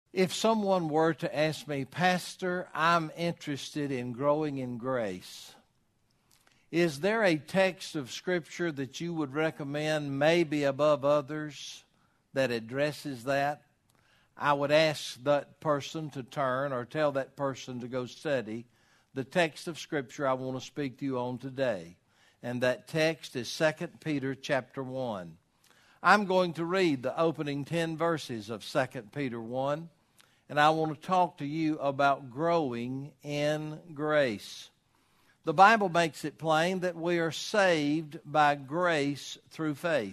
If someone were to ask me, Pastor, I'm interested in growing in grace, is there a text of Scripture that you would recommend, maybe above others, that addresses that? I would ask that person to turn or tell that person to go study the text of Scripture I want to speak to you on today. And that text is 2 Peter chapter 1. I'm going to read the opening 10 verses of 2 Peter 1. And I want to talk to you about growing in grace. The Bible makes it plain that we are saved by grace through faith.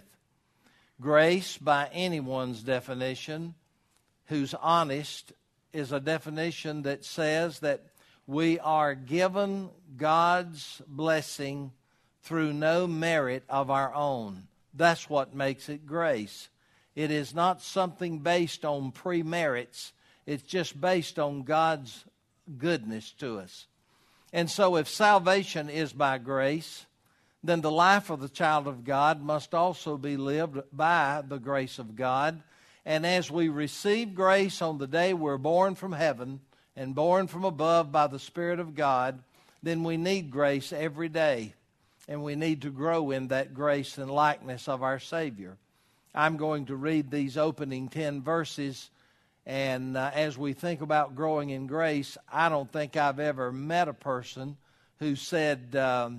Grace, by anyone's definition, who's honest, is a definition that says that we are given God's blessing through no merit of our own. That's what makes it grace. It is not something based on pre-merits. It's just based on God's goodness to us. And so if salvation is by grace, then the life of the child of God must also be lived by the grace of God. And as we receive grace on the day we're born from heaven and born from above by the Spirit of God, then we need grace every day. And we need to grow in that grace and likeness of our Savior. I'm going to read these opening 10 verses. And as we think about growing in grace, I don't think I've ever met a person who said, I'm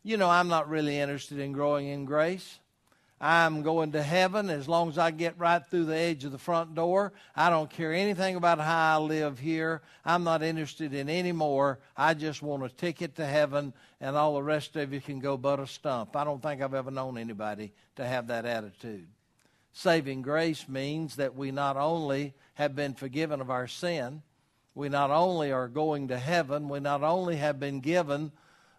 not really interested in growing in grace. I'm going to heaven as long as I get right through the edge of the front door. I don't care anything about how I live here. I'm not interested in any more. I just want a ticket to heaven, and all the rest of you can go but a stump. I don't think I've ever known anybody to have that attitude. Saving grace means that we not only have been forgiven of our sin, we not only are going to heaven, we not only have been given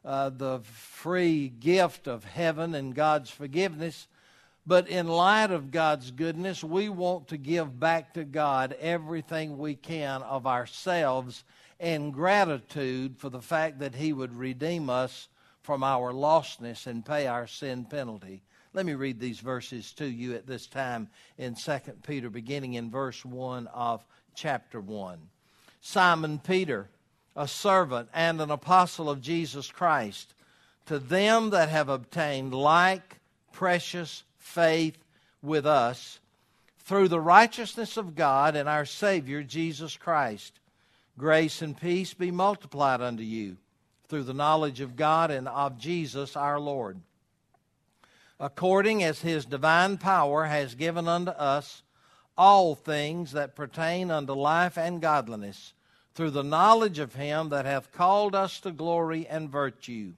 the free gift of heaven and God's forgiveness, but in light of God's goodness, we want to give back to God everything we can of ourselves in gratitude for the fact that He would redeem us from our lostness and pay our sin penalty. Let me read these verses to you at this time in 2 Peter, beginning in verse 1 of chapter 1. Simon Peter, a servant and an apostle of Jesus Christ, to them that have obtained like precious faith with us, through the righteousness of God and our Savior Jesus Christ, grace and peace be multiplied unto you, through the knowledge of God and of Jesus our Lord, according as His divine power has given unto us all things that pertain unto life and godliness, through the knowledge of Him that hath called us to glory and virtue,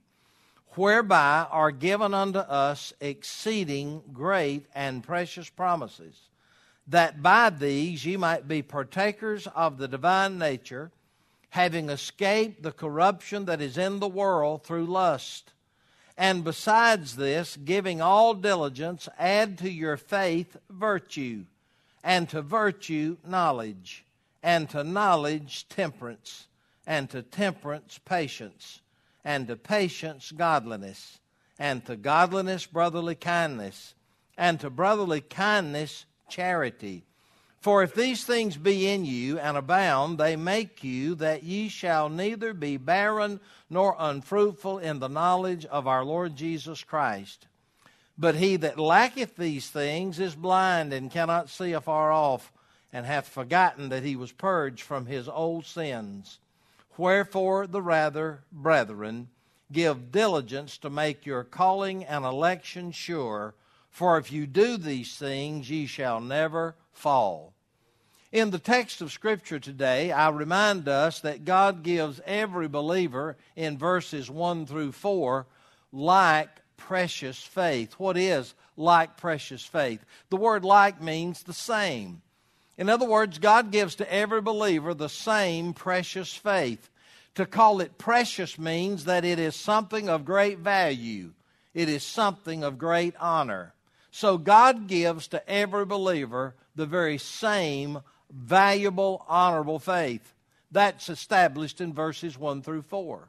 whereby are given unto us exceeding great and precious promises, that by these ye might be partakers of the divine nature, having escaped the corruption that is in the world through lust. And besides this, giving all diligence, add to your faith virtue, and to virtue knowledge, and to knowledge temperance, and to temperance patience, and to patience godliness, and to godliness brotherly kindness, and to brotherly kindness charity. For if these things be in you and abound, they make you that ye shall neither be barren nor unfruitful in the knowledge of our Lord Jesus Christ. But he that lacketh these things is blind and cannot see afar off, and hath forgotten that he was purged from his old sins. Wherefore the rather, brethren, give diligence to make your calling and election sure, for if you do these things, ye shall never fall. In the text of Scripture today, I remind us that God gives every believer in verses 1 through 4 like precious faith. What is like precious faith? The word like means the same. In other words, God gives to every believer the same precious faith. To call it precious means that it is something of great value. It is something of great honor. So God gives to every believer the very same valuable, honorable faith. That's established in verses 1 through 4.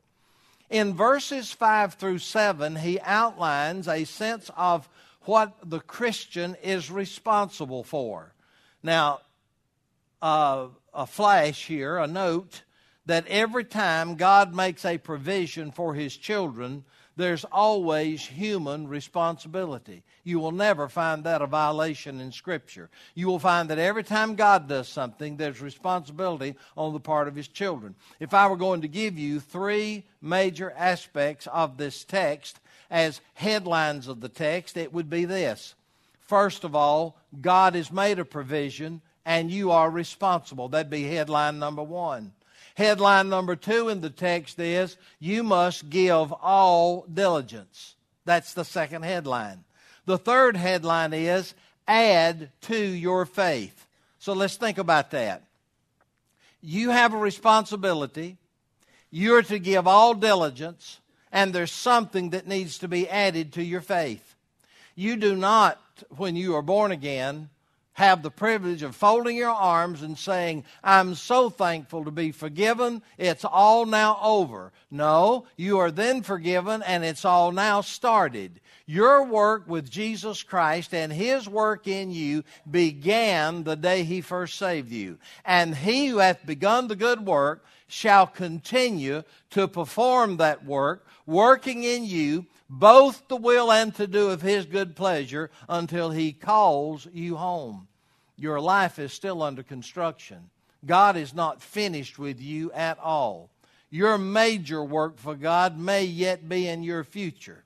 In verses 5 through 7, he outlines a sense of what the Christian is responsible for. Now, a flash here, a note, that every time God makes a provision for His children, there's always human responsibility. You will never find that a violation in Scripture. You will find that every time God does something, there's responsibility on the part of His children. If I were going to give you three major aspects of this text as headlines of the text, it would be this. First of all, God has made a provision and you are responsible. That'd be headline number one. Headline number two in the text is, you must give all diligence. That's the second headline. The third headline is, add to your faith. So let's think about that. You have a responsibility. You're to give all diligence, and there's something that needs to be added to your faith. You do not, when you are born again, have the privilege of folding your arms and saying, I'm so thankful to be forgiven, it's all now over. No, you are then forgiven and it's all now started. Your work with Jesus Christ and His work in you began the day He first saved you. And He who hath begun the good work shall continue to perform that work, working in you both the will and to do of His good pleasure until He calls you home. Your life is still under construction. God is not finished with you at all. Your major work for God may yet be in your future.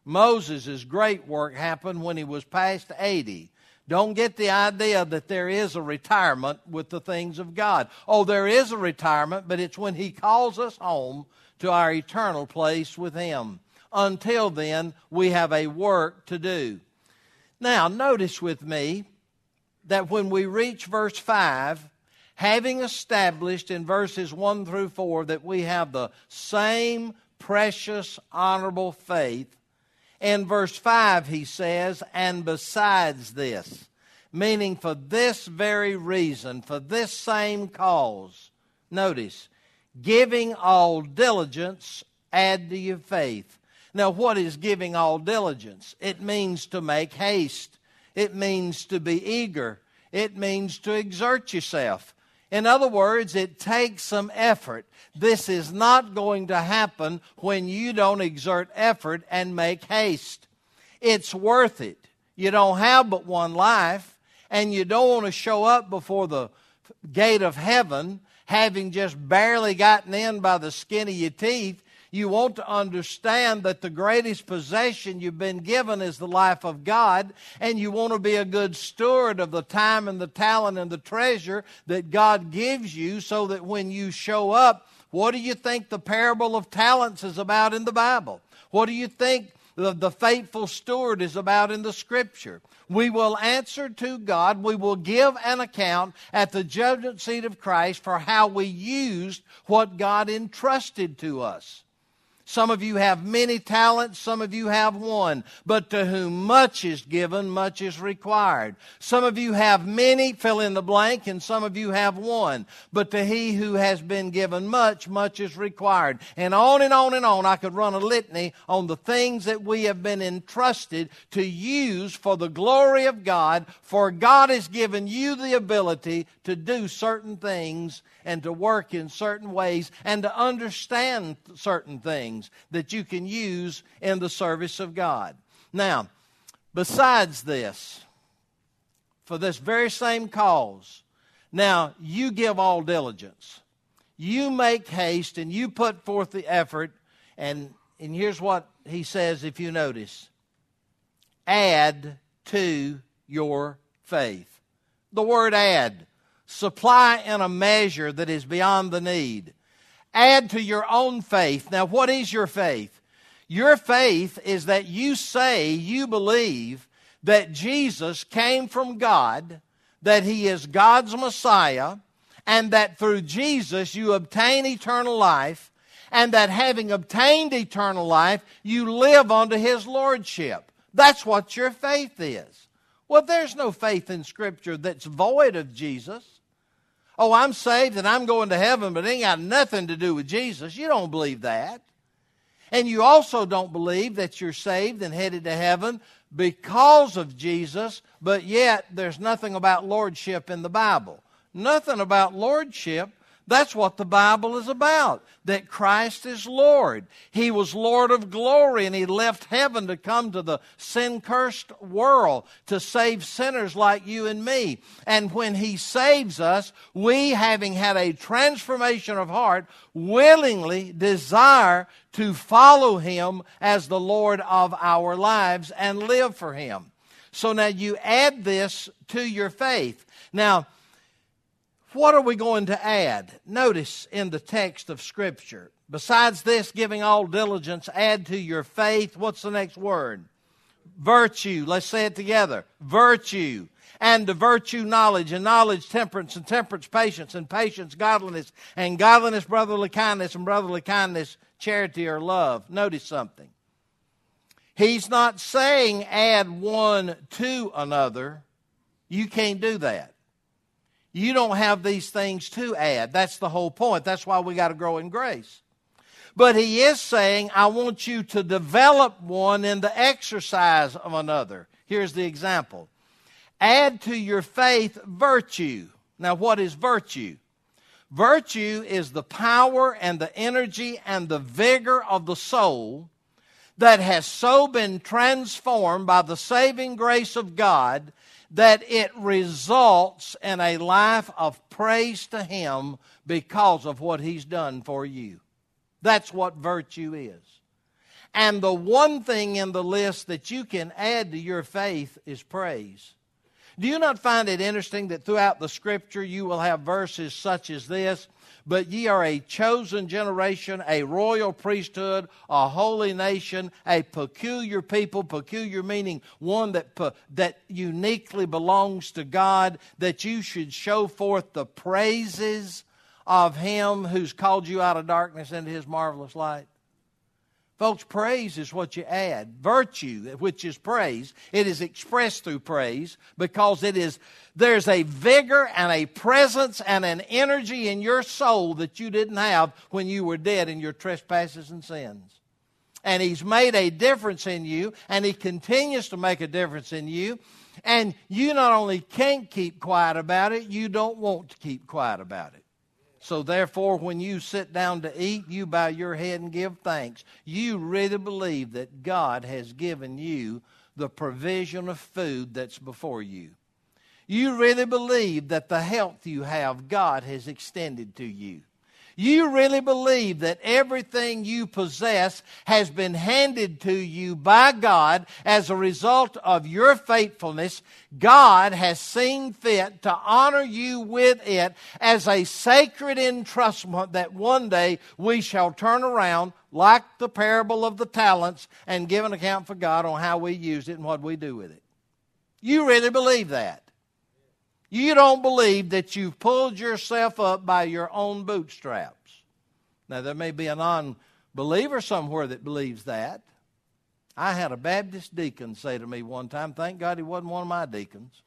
Moses' great work happened when he was past 80. Don't get the idea that there is a retirement with the things of God. Oh, there is a retirement, but it's when He calls us home to our eternal place with Him. Until then, we have a work to do. Now, notice with me that when we reach verse 5, having established in verses 1 through 4 that we have the same precious, honorable faith, in verse 5 he says, and besides this, meaning for this very reason, for this same cause, notice, giving all diligence, add to your faith. Now, what is giving all diligence? It means to make haste. It means to be eager. It means to exert yourself. In other words, it takes some effort. This is not going to happen when you don't exert effort and make haste. It's worth it. You don't have but one life, and you don't want to show up before the gate of heaven having just barely gotten in by the skin of your teeth. You want to understand that the greatest possession you've been given is the life of God, and you want to be a good steward of the time and the talent and the treasure that God gives you, so that when you show up, what do you think the parable of talents is about in the Bible? What do you think the faithful steward is about in the Scripture? We will answer to God. We will give an account at the judgment seat of Christ for how we used what God entrusted to us. Some of you have many talents, some of you have one. But to whom much is given, much is required. Some of you have many, fill in the blank, and some of you have one. But to he who has been given much, much is required. And on and on and on, I could run a litany on the things that we have been entrusted to use for the glory of God. For God has given you the ability to do certain things and to work in certain ways and to understand certain things that you can use in the service of God. Now, besides this, for this very same cause, now you give all diligence. You make haste and you put forth the effort, and here's what he says if you notice. Add to your faith. The word add. Supply in a measure that is beyond the need. Add to your own faith. Now, what is your faith? Your faith is that you say you believe that Jesus came from God, that He is God's Messiah, and that through Jesus you obtain eternal life, and that having obtained eternal life, you live unto His Lordship. That's what your faith is. Well, there's no faith in Scripture that's void of Jesus. Oh, I'm saved and I'm going to heaven, but it ain't got nothing to do with Jesus. You don't believe that. And you also don't believe that you're saved and headed to heaven because of Jesus, but yet there's nothing about lordship in the Bible. Nothing about lordship. That's what the Bible is about, that Christ is Lord. He was Lord of glory, and He left heaven to come to the sin-cursed world to save sinners like you and me. And when He saves us, we, having had a transformation of heart, willingly desire to follow Him as the Lord of our lives and live for Him. So now you add this to your faith. Now, what are we going to add? Notice in the text of Scripture, besides this, giving all diligence, add to your faith. What's the next word? Virtue. Let's say it together. Virtue. And to virtue, knowledge. And knowledge, temperance. And temperance, patience. And patience, godliness. And godliness, brotherly kindness. And brotherly kindness, charity or love. Notice something. He's not saying add one to another. You can't do that. You don't have these things to add. That's the whole point. That's why we got to grow in grace. But He is saying, I want you to develop one in the exercise of another. Here's the example. Add to your faith virtue. Now, what is virtue? Virtue is the power and the energy and the vigor of the soul that has so been transformed by the saving grace of God that it results in a life of praise to Him because of what He's done for you. That's what virtue is. And the one thing in the list that you can add to your faith is praise. Do you not find it interesting that throughout the Scripture you will have verses such as this? But ye are a chosen generation, a royal priesthood, a holy nation, a peculiar people, peculiar meaning one that uniquely belongs to God, that you should show forth the praises of Him who's called you out of darkness into His marvelous light. Folks, praise is what you add. Virtue, which is praise, it is expressed through praise because there's a vigor and a presence and an energy in your soul that you didn't have when you were dead in your trespasses and sins. And He's made a difference in you, and He continues to make a difference in you. And you not only can't keep quiet about it, you don't want to keep quiet about it. So therefore, when you sit down to eat, you bow your head and give thanks. You really believe that God has given you the provision of food that's before you. You really believe that the health you have, God has extended to you. You really believe that everything you possess has been handed to you by God as a result of your faithfulness. God has seen fit to honor you with it as a sacred entrustment that one day we shall turn around like the parable of the talents and give an account for God on how we used it and what we do with it. You really believe that. You don't believe that you've pulled yourself up by your own bootstraps. Now, there may be a non-believer somewhere that believes that. I had a Baptist deacon say to me one time, thank God he wasn't one of my deacons.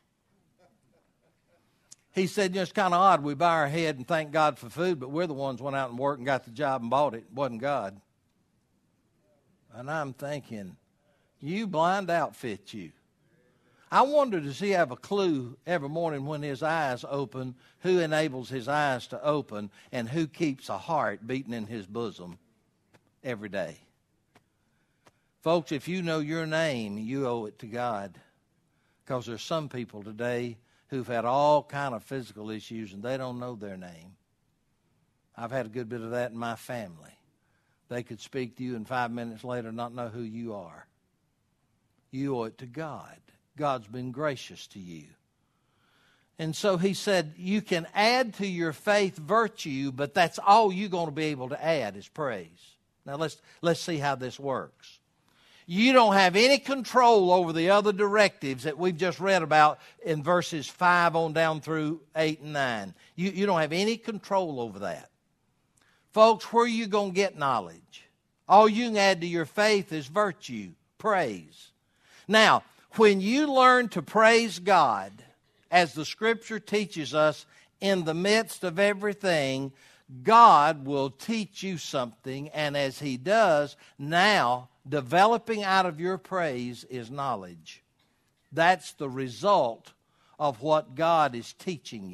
He said, it's kind of odd. We bow our head and thank God for food, but we're the ones went out and worked and got the job and bought it. It wasn't God. And I'm thinking, you blind outfit you. I wonder, does he have a clue every morning when his eyes open, who enables his eyes to open, and who keeps a heart beating in his bosom every day? Folks, if you know your name, you owe it to God. Because there's some people today who've had all kind of physical issues and they don't know their name. I've had a good bit of that in my family. They could speak to you and 5 minutes later not know who you are. You owe it to God. God's been gracious to you. And so he said, you can add to your faith virtue, but that's all you're going to be able to add is praise. Now let's see how this works. You don't have any control over the other directives that we've just read about in verses 5 on down through 8 and 9. You don't have any control over that. Folks, where are you going to get knowledge? All you can add to your faith is virtue, praise. Now, when you learn to praise God, as the Scripture teaches us, in the midst of everything, God will teach you something, and as He does, now, developing out of your praise is knowledge. That's the result of what God is teaching you.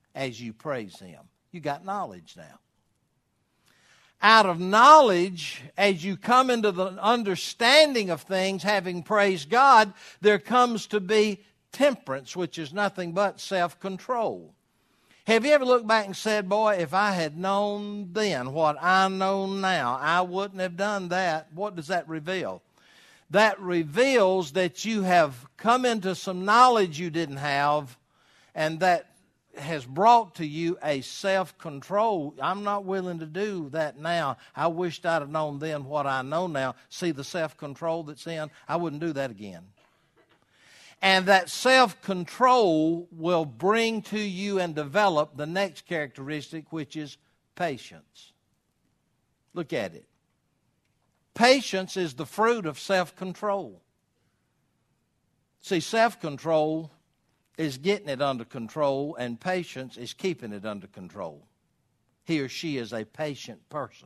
as you praise Him. You got knowledge now. Out of knowledge, as you come into the understanding of things, having praised God, there comes to be temperance, which is nothing but self-control. Have you ever looked back and said, boy, if I had known then what I know now, I wouldn't have done that? What does that reveal? That reveals that you have come into some knowledge you didn't have, and that has brought to you a self-control. I'm not willing to do that now. I wished I'd have known then what I know now. See the self-control that's in? I wouldn't do that again. And that self-control will bring to you and develop the next characteristic, which is patience. Look at it. Patience is the fruit of self-control. See, self-control is getting it under control, and patience is keeping it under control. He or she is a patient person.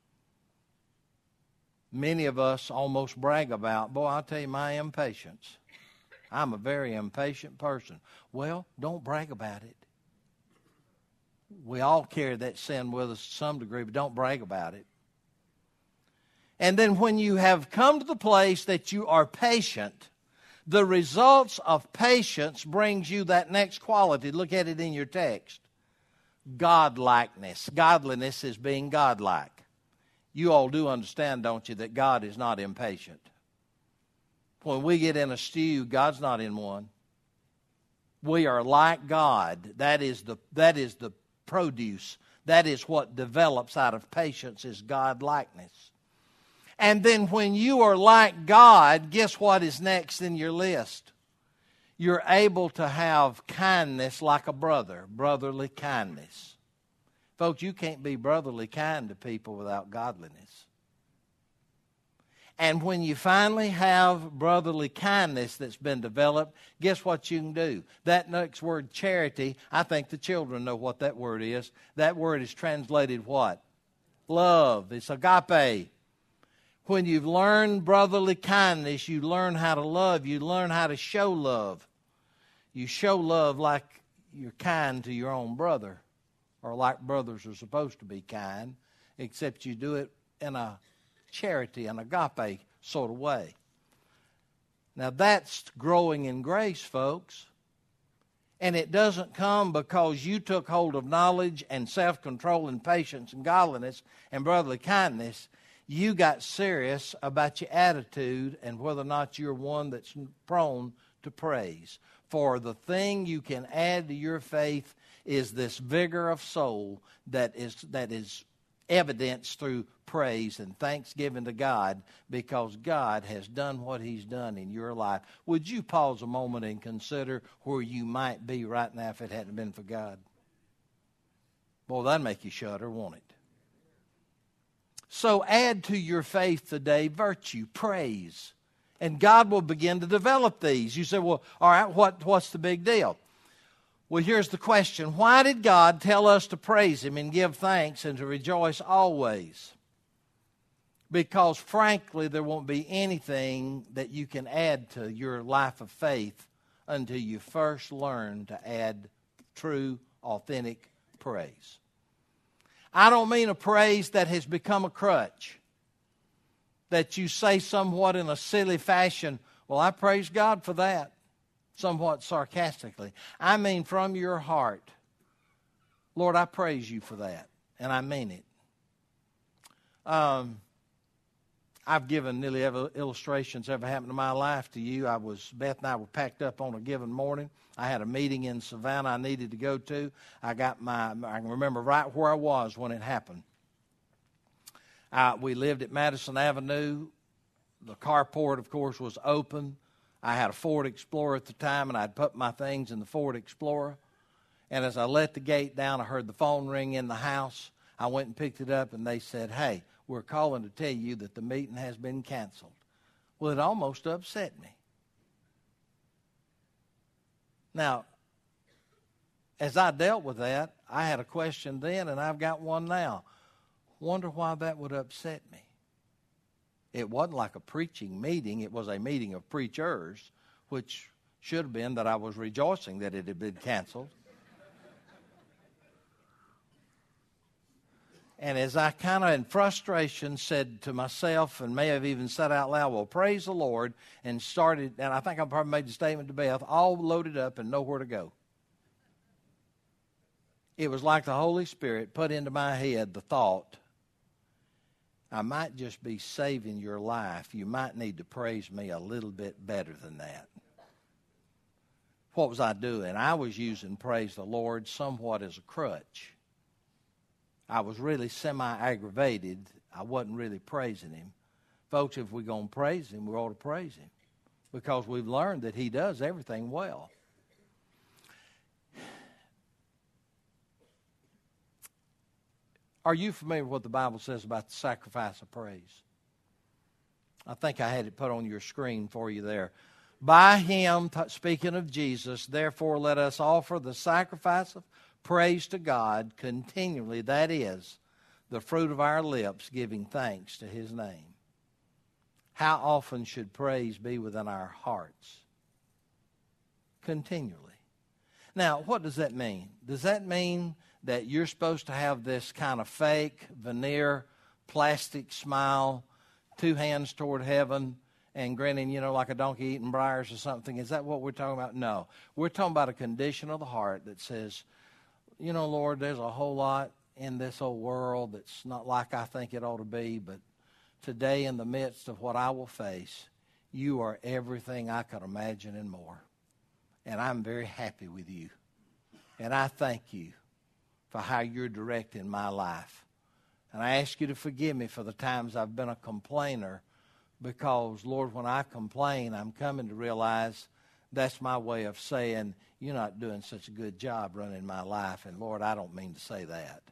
Many of us almost brag about, boy, I'll tell you my impatience. I'm a very impatient person. Well, don't brag about it. We all carry that sin with us to some degree, but don't brag about it. And then when you have come to the place that you are patient, the results of patience brings you that next quality. Look at it in your text. Godlikeness. Godliness is being godlike. You all do understand, don't you, that God is not impatient. When we get in a stew, God's not in one. We are like God. That is the produce. That is what develops out of patience, is godlikeness. And then when you are like God, guess what is next in your list? You're able to have kindness like a brother, brotherly kindness. Folks, you can't be brotherly kind to people without godliness. And when you finally have brotherly kindness that's been developed, guess what you can do? That next word, charity, I think the children know what that word is. That word is translated what? Love. It's agape. When you've learned brotherly kindness, you learn how to love. You learn how to show love. You show love like you're kind to your own brother, or like brothers are supposed to be kind, except you do it in a charity, an agape sort of way. Now that's growing in grace, folks. And it doesn't come because you took hold of knowledge and self-control and patience and godliness and brotherly kindness. You got serious about your attitude and whether or not you're one that's prone to praise. For the thing you can add to your faith is this vigor of soul that is evidenced through praise and thanksgiving to God, because God has done what He's done in your life. Would you pause a moment and consider where you might be right now if it hadn't been for God? Boy, that'd make you shudder, won't it? So add to your faith today virtue, praise, and God will begin to develop these. You say, well, all right, what's the big deal? Well, here's the question. Why did God tell us to praise Him and give thanks and to rejoice always? Because, frankly, there won't be anything that you can add to your life of faith until you first learn to add true, authentic praise. I don't mean a praise that has become a crutch, that you say somewhat in a silly fashion, well, I praise God for that, somewhat sarcastically. I mean from your heart, Lord, I praise you for that, and I mean it. I've given nearly every illustrations ever happened in my life to you. Beth and I were packed up on a given morning. I had a meeting in Savannah I needed to go to. I can remember right where I was when it happened. We lived at Madison Avenue. The carport, of course, was open. I had a Ford Explorer at the time, and I'd put my things in the Ford Explorer. And as I let the gate down, I heard the phone ring in the house. I went and picked it up, and they said, hey, we're calling to tell you that the meeting has been canceled. Well, it almost upset me. Now, as I dealt with that, I had a question then, and I've got one now. Wonder why that would upset me. It wasn't like a preaching meeting. It was a meeting of preachers, which should have been that I was rejoicing that it had been canceled. And as I kind of in frustration said to myself, and may have even said out loud, well, praise the Lord, and started, and I think I probably made the statement to Beth, all loaded up and nowhere to go. It was like the Holy Spirit put into my head the thought, I might just be saving your life. You might need to praise me a little bit better than that. What was I doing? I was using praise the Lord somewhat as a crutch. I was really semi-aggravated. I wasn't really praising him. Folks, if we're going to praise him, we ought to praise him because we've learned that he does everything well. Are you familiar with what the Bible says about the sacrifice of praise? I think I had it put on your screen for you there. By him, speaking of Jesus, therefore let us offer the sacrifice of praise to God continually. That is the fruit of our lips, giving thanks to his name. How often should praise be within our hearts? Continually. Now, what does that mean? Does that mean that you're supposed to have this kind of fake, veneer, plastic smile, two hands toward heaven, and grinning, like a donkey eating briars or something? Is that what we're talking about? No. We're talking about a condition of the heart that says, Lord, there's a whole lot in this old world that's not like I think it ought to be, but today in the midst of what I will face, you are everything I could imagine and more. And I'm very happy with you. And I thank you for how you're directing my life. And I ask you to forgive me for the times I've been a complainer because, Lord, when I complain, I'm coming to realize that's my way of saying, you're not doing such a good job running my life. And, Lord, I don't mean to say that.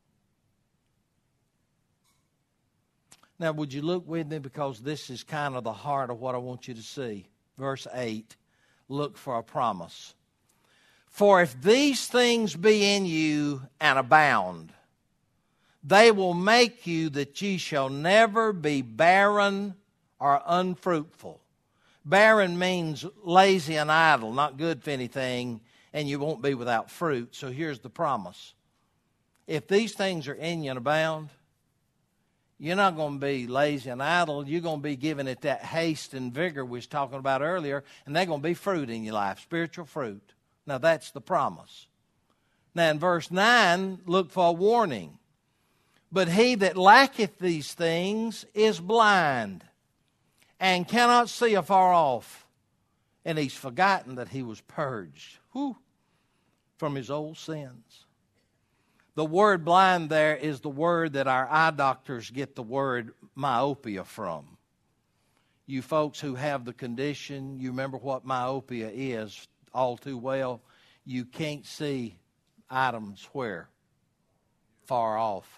Now, would you look with me because this is kind of the heart of what I want you to see. Verse 8, look for a promise. For if these things be in you and abound, they will make you that ye shall never be barren or unfruitful. Barren means lazy and idle, not good for anything, and you won't be without fruit. So here's the promise. If these things are in you and abound, you're not going to be lazy and idle. You're going to be giving it that haste and vigor we was talking about earlier, and they're going to be fruit in your life, spiritual fruit. Now, that's the promise. Now, in verse 9, look for a warning. But he that lacketh these things is blind and cannot see afar off. And he's forgotten that he was purged from his old sins. The word blind there is the word that our eye doctors get the word myopia from. You folks who have the condition, you remember what myopia is all too well. You can't see items where? Far off.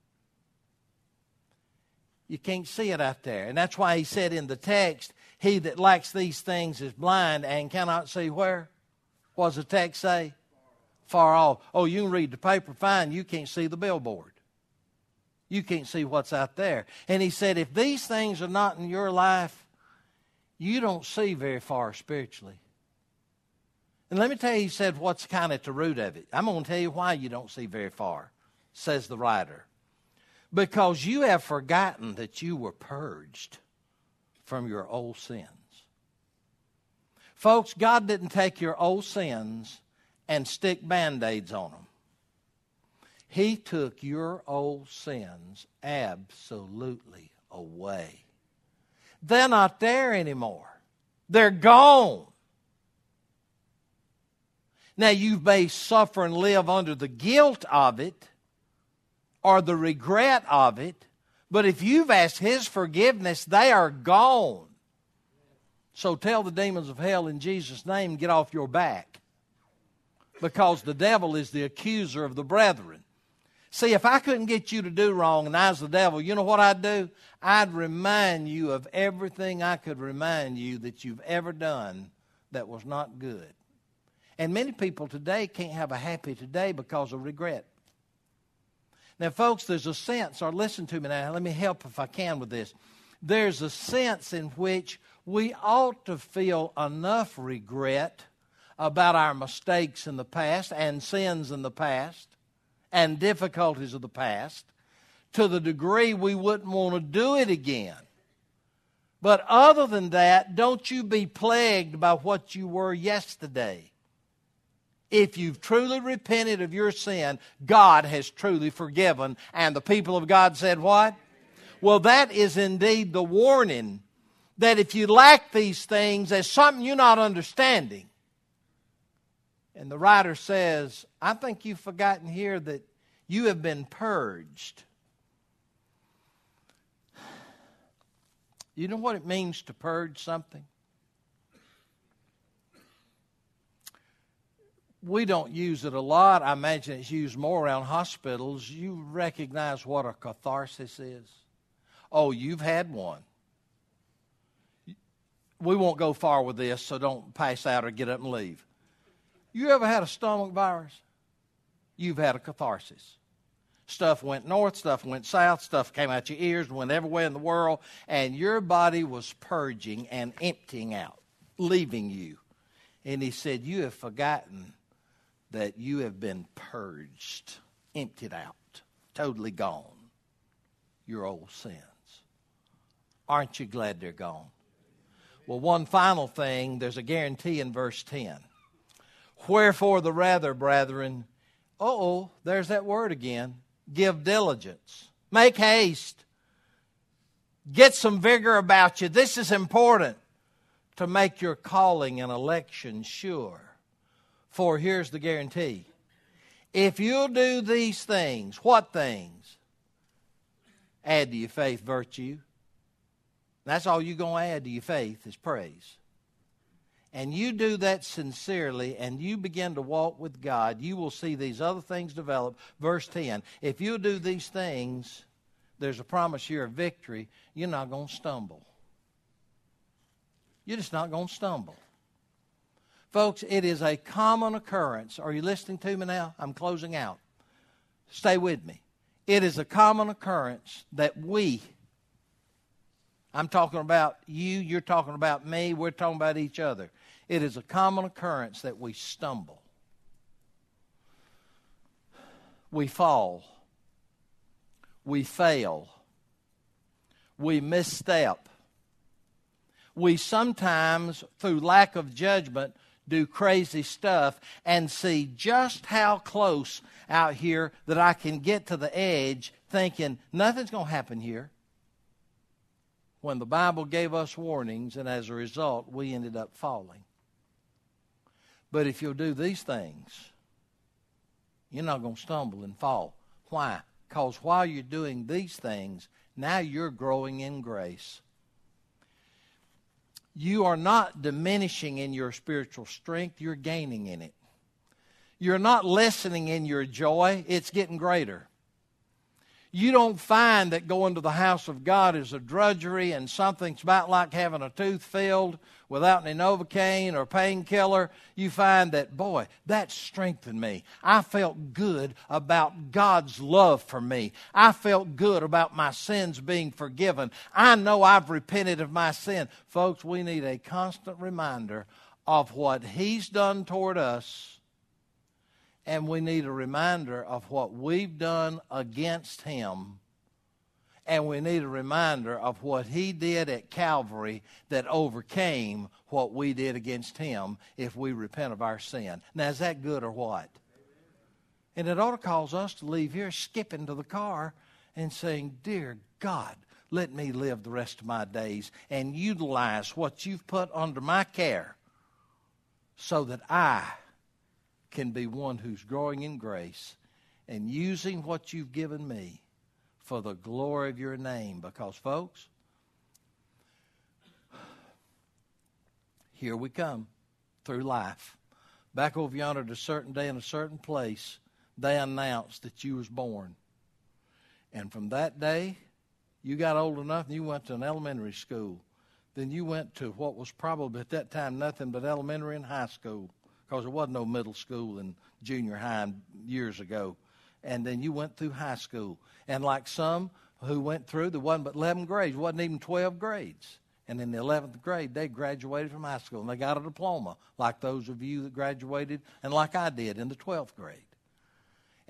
You can't see it out there. And that's why he said in the text, he that lacks these things is blind and cannot see where? What does the text say? Far off. Oh, you can read the paper fine. You can't see the billboard. You can't see what's out there. And he said, if these things are not in your life, you don't see very far spiritually. And let me tell you, he said, what's kind of at the root of it. I'm going to tell you why you don't see very far, says the writer. Because you have forgotten that you were purged from your old sins. Folks, God didn't take your old sins and stick Band-Aids on them. He took your old sins absolutely away. They're not there anymore. They're gone. Now, you may suffer and live under the guilt of it or the regret of it, but if you've asked his forgiveness, they are gone. So tell the demons of hell in Jesus' name, get off your back. Because the devil is the accuser of the brethren. See, if I couldn't get you to do wrong and I was the devil, you know what I'd do? I'd remind you of everything I could remind you that you've ever done that was not good. And many people today can't have a happy today because of regret. Now, folks, there's a sense, or listen to me now, let me help if I can with this. There's a sense in which we ought to feel enough regret about our mistakes in the past and sins in the past and difficulties of the past to the degree we wouldn't want to do it again. But other than that, don't you be plagued by what you were yesterday. If you've truly repented of your sin, God has truly forgiven. And the people of God said what? Well, that is indeed the warning that if you lack these things, there's something you're not understanding. And the writer says, I think you've forgotten here that you have been purged. You know what it means to purge something? We don't use it a lot. I imagine it's used more around hospitals. You recognize what a catharsis is? Oh, you've had one. We won't go far with this, so don't pass out or get up and leave. You ever had a stomach virus? You've had a catharsis. Stuff went north, stuff went south, stuff came out your ears, went everywhere in the world, and your body was purging and emptying out, leaving you. And he said, you have forgotten that you have been purged, emptied out, totally gone, your old sins. Aren't you glad they're gone? Well, one final thing, there's a guarantee in verse 10. Wherefore the rather, brethren, there's that word again, give diligence. Make haste. Get some vigor about you. This is important to make your calling and election sure. For here's the guarantee. If you'll do these things, what things? Add to your faith virtue. That's all you're going to add to your faith is praise. And you do that sincerely and you begin to walk with God, you will see these other things develop. Verse 10, if you do these things, there's a promise here of victory. You're not going to stumble. You're just not going to stumble. Folks, it is a common occurrence. Are you listening to me now? I'm closing out. Stay with me. It is a common occurrence that I'm talking about you, you're talking about me, we're talking about each other. It is a common occurrence that we stumble. We fall. We fail. We misstep. We sometimes, through lack of judgment, do crazy stuff and see just how close out here that I can get to the edge thinking nothing's going to happen here. When the Bible gave us warnings, and as a result, we ended up falling. But if you'll do these things, you're not going to stumble and fall. Why? Because while you're doing these things, now you're growing in grace. You are not diminishing in your spiritual strength, you're gaining in it. You're not lessening in your joy, it's getting greater. You don't find that going to the house of God is a drudgery and something's about like having a tooth filled without any Novocaine or painkiller. You find that, boy, that strengthened me. I felt good about God's love for me. I felt good about my sins being forgiven. I know I've repented of my sin. Folks, we need a constant reminder of what He's done toward us. And we need a reminder of what we've done against Him. And we need a reminder of what He did at Calvary that overcame what we did against Him if we repent of our sin. Now, is that good or what? And it ought to cause us to leave here skipping to the car and saying, Dear God, let me live the rest of my days and utilize what you've put under my care so that I can be one who's growing in grace and using what you've given me for the glory of your name. Because, folks, here we come through life. Back over yonder at a certain day in a certain place, they announced that you was born. And from that day, you got old enough and you went to an elementary school. Then you went to what was probably at that time nothing but elementary and high school. Because there wasn't no middle school and junior high years ago. And then you went through high school. And like some who went through, there wasn't but 11 grades. There wasn't even 12 grades. And in the 11th grade, they graduated from high school. And they got a diploma, like those of you that graduated, and like I did in the 12th grade.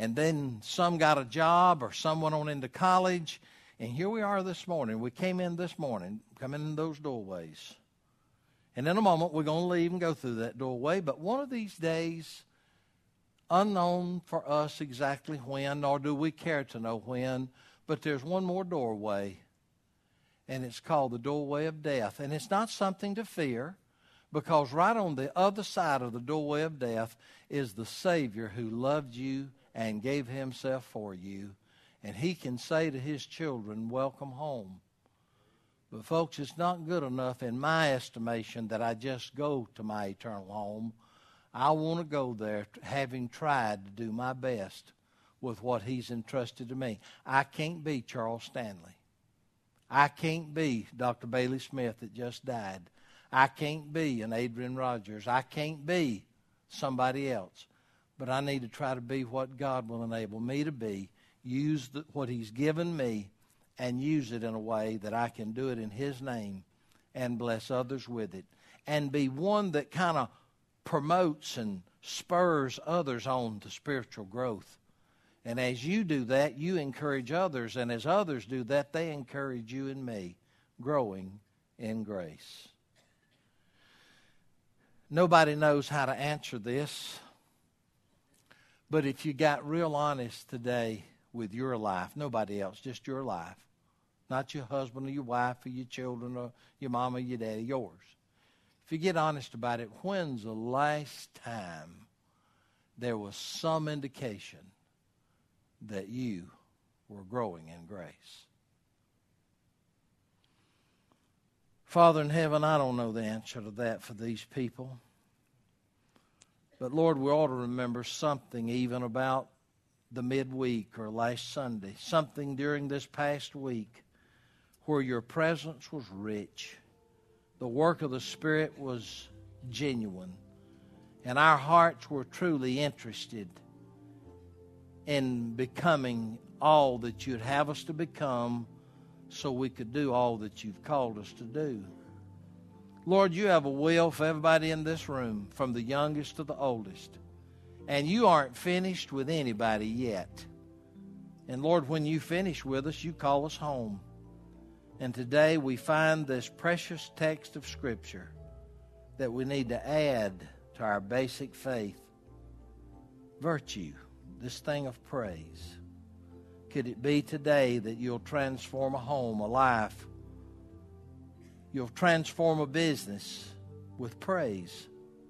and then some got a job or some went on into college. And here we are this morning. We came in this morning, coming in those doorways. And in a moment, we're going to leave and go through that doorway. But one of these days, unknown for us exactly when, nor do we care to know when, but there's one more doorway, and it's called the doorway of death. And it's not something to fear, because right on the other side of the doorway of death is the Savior who loved you and gave himself for you. And he can say to his children, welcome home. But folks, it's not good enough in my estimation that I just go to my eternal home. I want to go there having tried to do my best with what he's entrusted to me. I can't be Charles Stanley. I can't be Dr. Bailey Smith that just died. I can't be an Adrian Rogers. I can't be somebody else. But I need to try to be what God will enable me to be. Use what he's given me and use it in a way that I can do it in his name and bless others with it. And be one that kind of promotes and spurs others on to spiritual growth. And as you do that, you encourage others. And as others do that, they encourage you and me, growing in grace. Nobody knows how to answer this. But if you got real honest today with your life, nobody else, just your life, not your husband or your wife or your children or your mama or your daddy, yours. If you get honest about it, when's the last time there was some indication that you were growing in grace? Father in heaven, I don't know the answer to that for these people. But Lord, we ought to remember something even about the midweek or last Sunday, something during this past week where your presence was rich. The work of the Spirit was genuine. And our hearts were truly interested in becoming all that you'd have us to become so we could do all that you've called us to do. Lord, you have a will for everybody in this room, from the youngest to the oldest. And you aren't finished with anybody yet. And Lord, when you finish with us, you call us home. And today we find this precious text of Scripture that we need to add to our basic faith. Virtue, this thing of praise. Could it be today that you'll transform a home, a life? You'll transform a business with praise.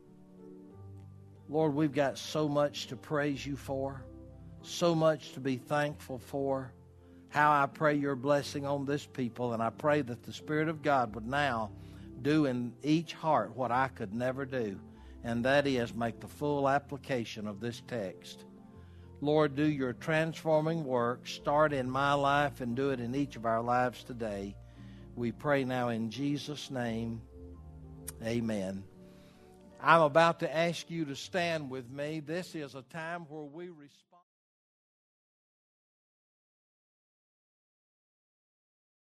Lord, we've got so much to praise you for, so much to be thankful for. How I pray your blessing on this people, and I pray that the Spirit of God would now do in each heart what I could never do, and that is make the full application of this text. Lord, do your transforming work. Start in my life and do it in each of our lives today. We pray now in Jesus' name. Amen. I'm about to ask you to stand with me. This is a time where we respond.